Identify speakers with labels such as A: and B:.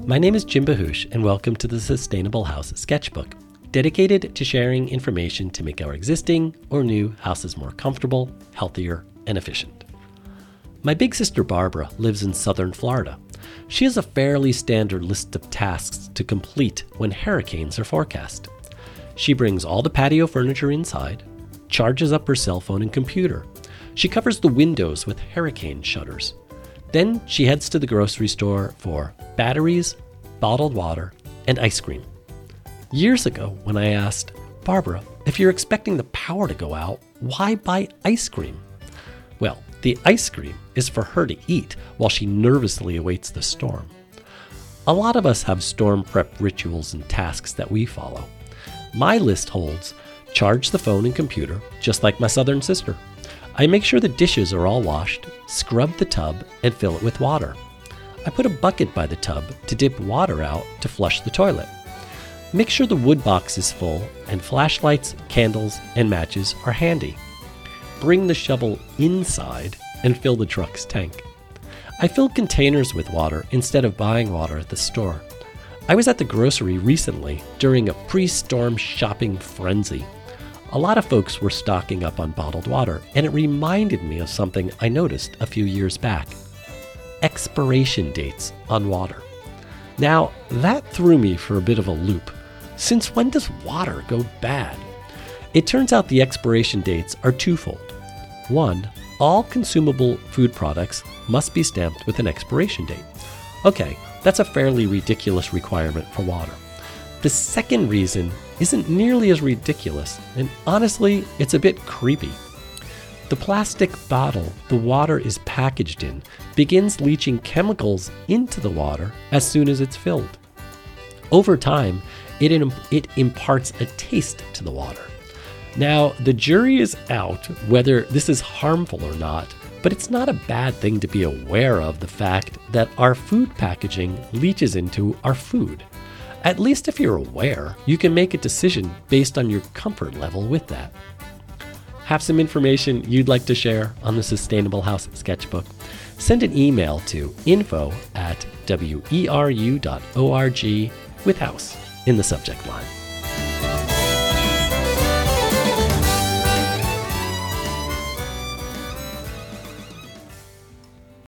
A: My name is Jim Bahush, and welcome to the Sustainable House Sketchbook, dedicated to sharing information to make our existing or new houses more comfortable, healthier, and efficient. My big sister Barbara lives in southern Florida. She has a fairly standard list of tasks to complete when hurricanes are forecast. She brings all the patio furniture inside, charges up her cell phone and computer. She covers the windows with hurricane shutters. Then she heads to the grocery store for batteries, bottled water, and ice cream. Years ago, when I asked, Barbara, if you're expecting the power to go out, why buy ice cream? Well, the ice cream is for her to eat while she nervously awaits the storm. A lot of us have storm prep rituals and tasks that we follow. My list holds charge the phone and computer, just like my southern sister. I make sure the dishes are all washed, scrub the tub, and fill it with water. I put a bucket by the tub to dip water out to flush the toilet. Make sure the wood box is full and flashlights, candles, and matches are handy. Bring the shovel inside and fill the truck's tank. I fill containers with water instead of buying water at the store. I was at the grocery recently during a pre-storm shopping frenzy. A lot of folks were stocking up on bottled water, and it reminded me of something I noticed a few years back. Expiration dates on water. Now, that threw me for a bit of a loop. Since when does water go bad? It turns out the expiration dates are twofold. One, all consumable food products must be stamped with an expiration date. Okay, that's a fairly ridiculous requirement for water. The second reason isn't nearly as ridiculous, and honestly, it's a bit creepy. The plastic bottle the water is packaged in begins leaching chemicals into the water as soon as it's filled. Over time, it imparts a taste to the water. Now, the jury is out whether this is harmful or not, but it's not a bad thing to be aware of the fact that our food packaging leaches into our food. At least if you're aware, you can make a decision based on your comfort level with that. Have some information you'd like to share on the Sustainable House Sketchbook? Send an email to info@weru.org with house in the subject line.